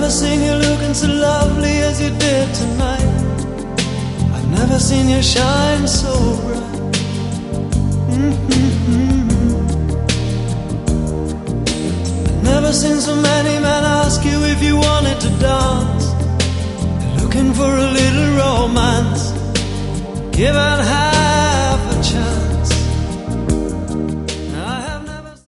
never seen you looking so lovely as you did tonight. I've never seen you shine so bright. I've never seen so many men ask you if you wanted to dance. They're looking for a little romance. Give out half